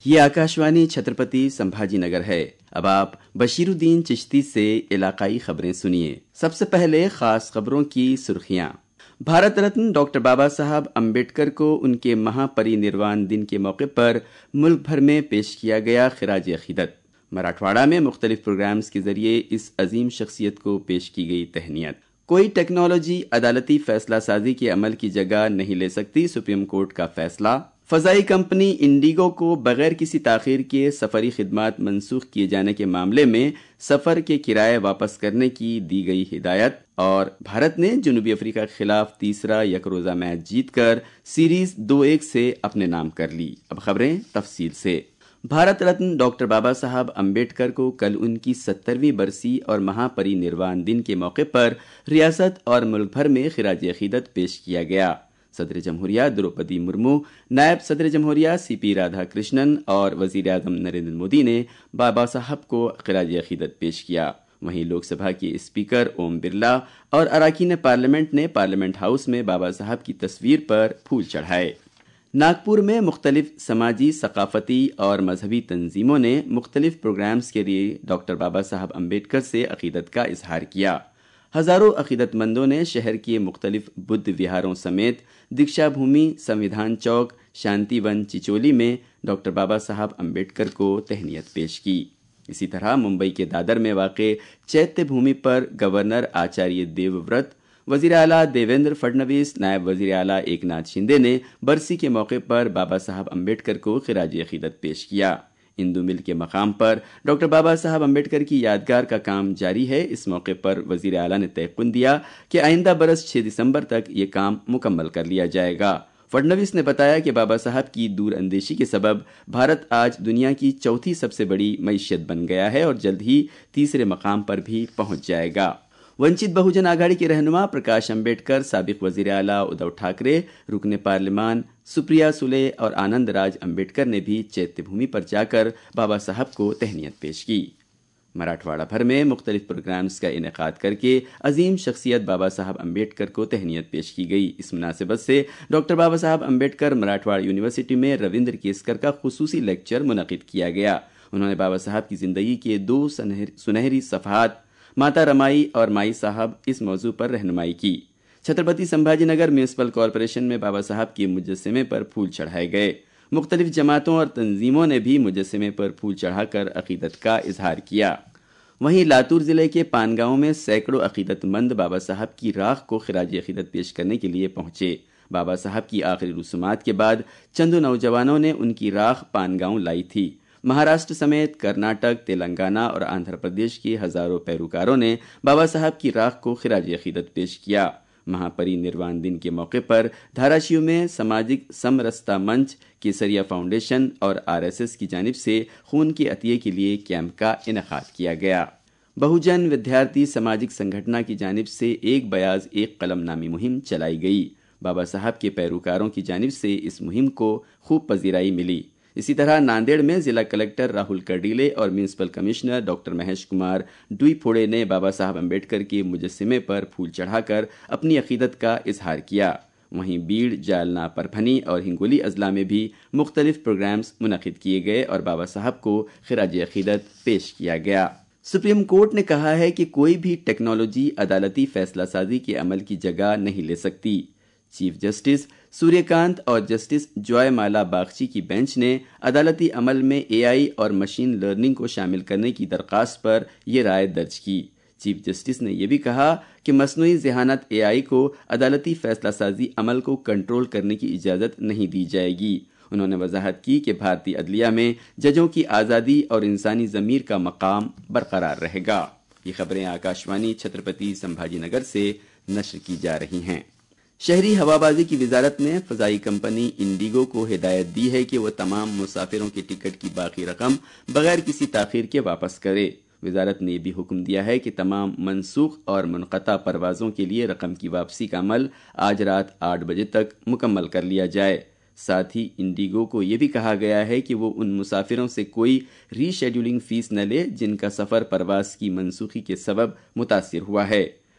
یہ آکاشوانی چھترپتی سمبھاجی نگر ہے۔ اب آپ بشیرالدین چشتی سے علاقائی خبریں سنیے۔ سب سے پہلے خاص خبروں کی سرخیاں۔ بھارت رتن ڈاکٹر بابا صاحب امبیڈکر کو ان کے مہا پری نروان دن کے موقع پر ملک بھر میں پیش کیا گیا خراج عقیدت۔ مراٹھواڑہ میں مختلف پروگرامز کے ذریعے اس عظیم شخصیت کو پیش کی گئی تہنیت۔ کوئی ٹیکنالوجی عدالتی فیصلہ سازی کے عمل کی جگہ نہیں لے سکتی، سپریم کورٹ کا فیصلہ۔ فضائی کمپنی انڈیگو کو بغیر کسی تاخیر کے سفری خدمات منسوخ کیے جانے کے معاملے میں سفر کے کرائے واپس کرنے کی دی گئی ہدایت، اور بھارت نے جنوبی افریقہ کے خلاف تیسرا یک روزہ میچ جیت کر سیریز 2-1 سے اپنے نام کر لی۔ اب خبریں تفصیل سے۔ بھارت رتن ڈاکٹر بابا صاحب امبیڈکر کو کل ان کی 70ویں برسی اور مہا پری نروان دن کے موقع پر ریاست اور ملک بھر میں خراج عقیدت پیش کیا گیا۔ صدر جمہوریہ دروپدی مرمو، نائب صدر جمہوریہ سی پی رادھا کرشنن اور وزیر اعظم نریندر مودی نے بابا صاحب کو خراج عقیدت پیش کیا۔ وہیں لوک سبھا کے اسپیکر اوم برلا اور اراکین پارلیمنٹ نے پارلیمنٹ ہاؤس میں بابا صاحب کی تصویر پر پھول چڑھائے۔ ناگپور میں مختلف سماجی، ثقافتی اور مذہبی تنظیموں نے مختلف پروگرامز کے لیے ڈاکٹر بابا صاحب امبیڈکر سے عقیدت کا اظہار کیا۔ ہزاروں عقیدت مندوں نے شہر کے مختلف بدھ وہاروں سمیت دیکشا بھومی، سنویدھان چوک، شانتی ون چچولی میں ڈاکٹر بابا صاحب امبیڈکر کو تہنیت پیش کی۔ اسی طرح ممبئی کے دادر میں واقع چیتیہ بھومی پر گورنر آچاریہ دیو ورت، وزیر اعلیٰ دیویندر فڈنویس، نائب وزیر اعلیٰ ایک ناتھ شندے نے برسی کے موقع پر بابا صاحب امبیڈکر کو خراج عقیدت پیش کیا۔ ہندو مل کے مقام پر ڈاکٹر بابا صاحب امبیڈکر کی یادگار کا کام جاری ہے۔ اس موقع پر وزیر اعلیٰ نے تیقن دیا کہ آئندہ برس 6 دسمبر تک یہ کام مکمل کر لیا جائے گا۔ فڈنویس نے بتایا کہ بابا صاحب کی دور اندیشی کے سبب بھارت آج دنیا کی چوتھی سب سے بڑی معیشت بن گیا ہے اور جلد ہی تیسرے مقام پر بھی پہنچ جائے گا۔ ونچت بہوجن آگھاڑی کے رہنما پرکاش امبیڈکر، سابق وزیر اعلیٰ ادھو ٹھاکرے، رکن پارلیمان سپریا سولے اور آنند راج امبیڈکر نے بھی چیتیہ بھومی پر جا کر بابا صاحب کو تہنیت پیش کی۔ مراٹھواڑہ بھر میں مختلف پروگرامز کا انعقاد کر کے عظیم شخصیت بابا صاحب امبیڈکر کو تہنیت پیش کی گئی۔ اس مناسبت سے ڈاکٹر بابا صاحب امبیڈکر مراٹھواڑہ یونیورسٹی میں رویندر کیسکر کا خصوصی لیکچر منعقد کیا گیا۔ انہوں نے بابا صاحب کی زندگی کے 2 سنہری صفحات، ماتا رمائی اور مائی صاحب، اس موضوع پر رہنمائی کی۔ چھترپتی سمبھاجی نگر میونسپل کارپوریشن میں بابا صاحب کے مجسمے پر پھول چڑھائے گئے۔ مختلف جماعتوں اور تنظیموں نے بھی مجسمے پر پھول چڑھا کر عقیدت کا اظہار کیا۔ وہیں لاتور ضلع کے پان گاؤں میں سینکڑوں عقیدت مند بابا صاحب کی راکھ کو خراج عقیدت پیش کرنے کے لیے پہنچے۔ بابا صاحب کی آخری رسومات کے بعد چند نوجوانوں نے ان کی راکھ پان گاؤں لائی تھی۔ مہاراشٹر سمیت کرناٹک، تلنگانہ اور آندھرا پردیش کے ہزاروں پیروکاروں نے بابا صاحب کی راکھ کو خراج عقیدت پیش کیا۔ مہا پری نروان دن کے موقع پر دھاراشیو میں سماجک سمرستا منچ، کیسریا فاؤنڈیشن اور RSS کی جانب سے خون کے عطیے کے لیے کیمپ کا انعقاد کیا گیا۔ بہوجن ودیارتھی سماجک سنگھٹنا کی جانب سے ایک بیاض ایک قلم نامی مہم چلائی گئی۔ بابا صاحب کے پیروکاروں کی جانب سے اس مہم کو خوب پذیرائی ملی۔ اسی طرح ناندیڑ میں ضلع کلکٹر راہل کڈیلے اور municipal commissioner doctor Mahesh Kumar Doiphode نے بابا صاحب امبیڈکر کے مجسمے پر پھول چڑھا کر اپنی عقیدت کا اظہار کیا۔ وہیں بیڑ، جالنا، پربھنی اور ہنگولی اضلاع میں بھی مختلف پروگرامز منعقد کیے گئے اور بابا صاحب کو خراج عقیدت پیش کیا گیا۔ سپریم کورٹ نے کہا ہے کہ کوئی بھی ٹیکنالوجی عدالتی فیصلہ سازی کے عمل کی جگہ نہیں لے سکتی۔ چیف جسٹس سوریہ کانت اور جسٹس جوائے مالا باگچی کی بینچ نے عدالتی عمل میں AI اور مشین لرننگ کو شامل کرنے کی درخواست پر یہ رائے درج کی۔ چیف جسٹس نے یہ بھی کہا کہ مصنوعی ذہانت AI کو عدالتی فیصلہ سازی عمل کو کنٹرول کرنے کی اجازت نہیں دی جائے گی۔ انہوں نے وضاحت کی کہ بھارتی عدلیہ میں ججوں کی آزادی اور انسانی ضمیر کا مقام برقرار رہے گا۔ یہ خبریں آکاشوانی چھترپتی سمبھاجی نگر سے نشر کی جا رہی ہیں۔ شہری ہوابازی کی وزارت نے فضائی کمپنی انڈیگو کو ہدایت دی ہے کہ وہ تمام مسافروں کے ٹکٹ کی باقی رقم بغیر کسی تاخیر کے واپس کرے۔ وزارت نے یہ بھی حکم دیا ہے کہ تمام منسوخ اور منقطع پروازوں کے لیے رقم کی واپسی کا عمل آج رات 8 بجے تک مکمل کر لیا جائے۔ ساتھ ہی انڈیگو کو یہ بھی کہا گیا ہے کہ وہ ان مسافروں سے کوئی ری شیڈولنگ فیس نہ لے جن کا سفر پرواز کی منسوخی کے سبب متاثر ہوا ہے۔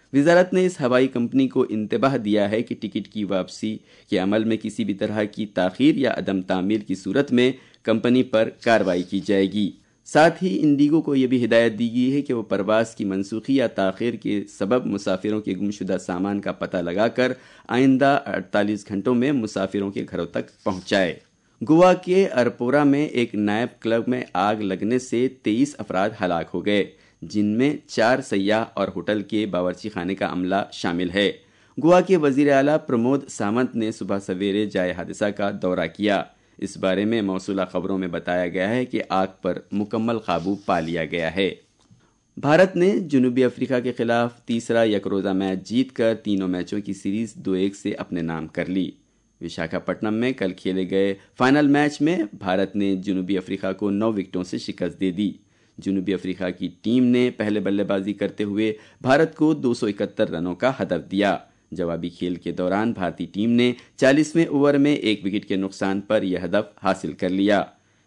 وزارت نے اس ہوائی کمپنی کو انتباہ دیا ہے کہ ٹکٹ کی واپسی کے عمل میں کسی بھی طرح کی تاخیر یا عدم تعمیل کی صورت میں کمپنی پر کارروائی کی جائے گی۔ ساتھ ہی انڈیگو کو یہ بھی ہدایت دی گئی ہے کہ وہ پرواز کی منسوخی یا تاخیر کے سبب مسافروں کے گمشدہ سامان کا پتہ لگا کر آئندہ 48 گھنٹوں میں مسافروں کے گھروں تک پہنچائے۔ گوا کے ارپورا میں ایک نائٹ کلب میں آگ لگنے سے 23 افراد ہلاک ہو گئے، جن میں 4 سیاح اور ہوٹل کے باورچی خانے کا عملہ شامل ہے۔ گوا کے وزیر اعلیٰ پرمود ساونت نے صبح سویرے جائے حادثہ کا دورہ کیا۔ اس بارے میں موصولہ خبروں میں بتایا گیا ہے کہ آگ پر مکمل قابو پا لیا گیا ہے۔ بھارت نے جنوبی افریقہ کے خلاف تیسرا یک روزہ میچ جیت کر تینوں میچوں کی سیریز 2-1 سے اپنے نام کر لی۔ وشاکھاپٹنم میں کل کھیلے گئے فائنل میچ میں بھارت نے جنوبی افریقہ کو 9 وکٹوں سے شکست دے دی۔ جنوبی افریقہ کی ٹیم نے پہلے بلے بازی کرتے ہوئے بھارت کو 271 رنوں کا ہدف دیا۔ جوابی کھیل کے دوران بھارتی ٹیم نے 40ویں اوور میں 1 وکٹ کے نقصان پر یہ ہدف حاصل کر لیا۔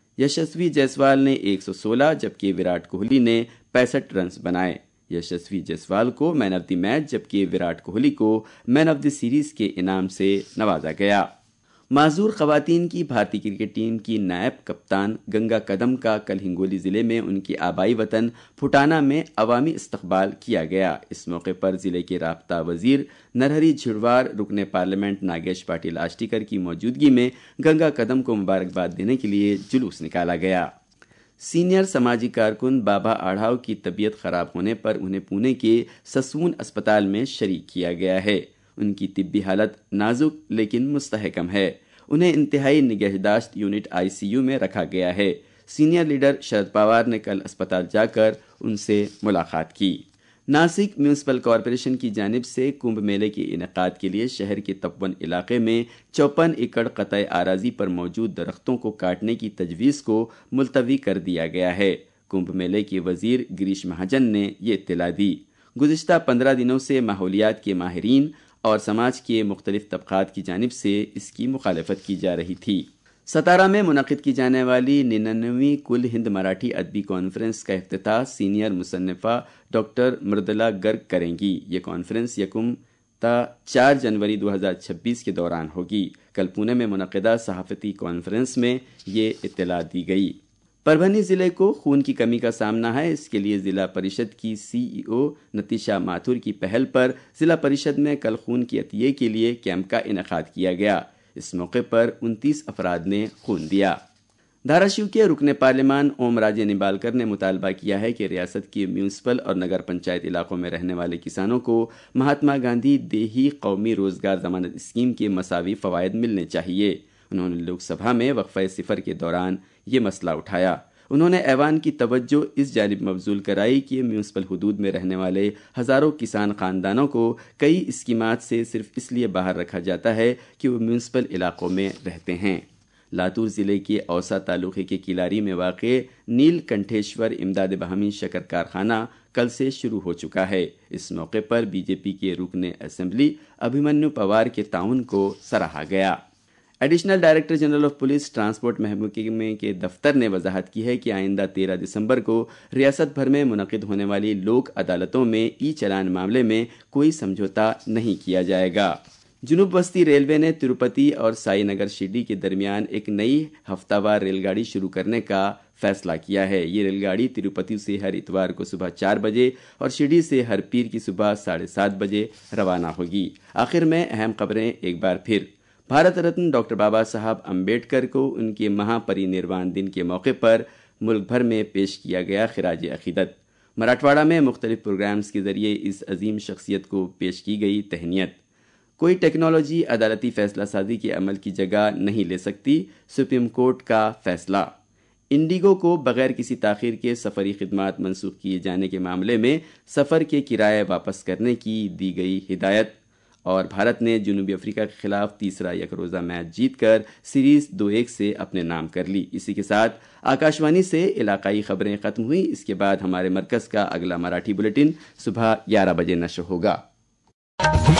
یشسوی جیسوال نے 116 جبکہ وراٹ کوہلی نے 65 رنز بنائے۔ یشسوی جیسوال کو مین آف دی میچ جبکہ وراٹ کوہلی کو مین آف دی سیریز کے انعام سے نوازا گیا۔ معذور خواتین کی بھارتی کرکٹ ٹیم کی نائب کپتان گنگا کدم کا کل ہنگولی ضلع میں ان کے آبائی وطن پھٹانا میں عوامی استقبال کیا گیا۔ اس موقع پر ضلع کے رابطہ وزیر نرہری جھڑوار، رکن پارلیمنٹ ناگیش پاٹل آشٹیکر کی موجودگی میں گنگا کدم کو مبارکباد دینے کے لیے جلوس نکالا گیا۔ سینئر سماجی کارکن بابا آڑھاؤ کی طبیعت خراب ہونے پر انہیں پونے کے سسون اسپتال میں شریک کیا گیا ہے۔ ان کی طبی حالت نازک لیکن مستحکم ہے۔ انہیں انتہائی نگہداشت یونٹ ICU میں رکھا گیا ہے۔ سینئر لیڈر شرد پوار نے کل اسپتال جا کر ان سے ملاقات کی۔ ناسک میونسپل کارپوریشن کی جانب سے کمبھ میلے کے انعقاد کے لیے شہر کے تپون علاقے میں 54 ایکڑ قطع اراضی پر موجود درختوں کو کاٹنے کی تجویز کو ملتوی کر دیا گیا ہے۔ کمبھ میلے کے وزیر گریش مہاجن نے یہ اطلاع دی۔ گزشتہ 15 دنوں سے ماحولیات کے ماہرین اور سماج کے مختلف طبقات کی جانب سے اس کی مخالفت کی جا رہی تھی۔ ستارہ میں منعقد کی جانے والی 99ویں کل ہند مراٹھی ادبی کانفرنس کا افتتاح سینئر مصنفہ ڈاکٹر مردلا گرگ کریں گی۔ یہ کانفرنس 1 تا 4 جنوری 2026 کے دوران ہوگی۔ کل پونے میں منعقدہ صحافتی کانفرنس میں یہ اطلاع دی گئی۔ پربھنی ضلع کو خون کی کمی کا سامنا ہے، اس کے لیے ضلع پریشد کی CEO نتیشا ماتھور کی پہل پر ضلع پریشد میں کل خون کی عطیے کے لیے کیمپ کا انعقاد کیا گیا۔ اس موقع پر 29 افراد نے خون دیا۔ دھاراشیو کے رکن پارلیمان اوم راجے نمبالکر نے مطالبہ کیا ہے کہ ریاست کے میونسپل اور نگر پنچایت علاقوں میں رہنے والے کسانوں کو مہاتما گاندھی دیہی قومی روزگار ضمانت اسکیم کے مساوی فوائد ملنے چاہیے۔ انہوں نے لوک سبھا میں وقفہ صفر کے دوران یہ مسئلہ اٹھایا۔ انہوں نے ایوان کی توجہ اس جانب مبذول کرائی کہ میونسپل حدود میں رہنے والے ہزاروں کسان خاندانوں کو کئی اسکیمات سے صرف اس لیے باہر رکھا جاتا ہے کہ وہ میونسپل علاقوں میں رہتے ہیں۔ لاتور ضلع کے اوسا تعلقے کے کلاری میں واقع نیل کنٹھیشور امداد باہمی شکر کارخانہ کل سے شروع ہو چکا ہے۔ اس موقع پر BJP کے رکن اسمبلی ابھیمنیو پوار کے تعاون کو سراہا گیا۔ Additional director general of police transport محکمے کے دفتر نے وضاحت کی ہے کہ آئندہ 13 دسمبر کو ریاست بھر میں منعقد ہونے والی لوک عدالتوں میں ای چلان معاملے میں کوئی سمجھوتا نہیں کیا جائے گا۔ جنوب وسطی ریلوے نے تروپتی اور سائی نگر شرڈی کے درمیان ایک نئی ہفتہ وار ریل گاڑی شروع کرنے کا فیصلہ کیا ہے۔ یہ ریل گاڑی تروپتی سے ہر اتوار کو صبح 4 بجے اور شرڈی سے ہر پیر کی صبح 7:30 بجے روانہ ہوگی۔ آخر میں اہم خبریں ایک بار پھر۔ بھارت رتن ڈاکٹر بابا صاحب امبیڈکر کو ان کے مہا پری نروان دن کے موقع پر ملک بھر میں پیش کیا گیا خراج عقیدت۔ مراٹھواڑہ میں مختلف پروگرامز کے ذریعے اس عظیم شخصیت کو پیش کی گئی تہنیت۔ کوئی ٹیکنالوجی عدالتی فیصلہ سازی کے عمل کی جگہ نہیں لے سکتی، سپریم کورٹ کا فیصلہ۔ انڈیگو کو بغیر کسی تاخیر کے سفری خدمات منسوخ کیے جانے کے معاملے میں سفر کے کرائے واپس کرنے کی دی گئی ہدایت۔ اور بھارت نے جنوبی افریقہ کے خلاف تیسرا یک روزہ میچ جیت کر سیریز 2-1 سے اپنے نام کر لی۔ اسی کے ساتھ آکاشوانی سے علاقائی خبریں ختم ہوئی۔ اس کے بعد ہمارے مرکز کا اگلا مراٹھی بلیٹن صبح 11 بجے نشر ہوگا۔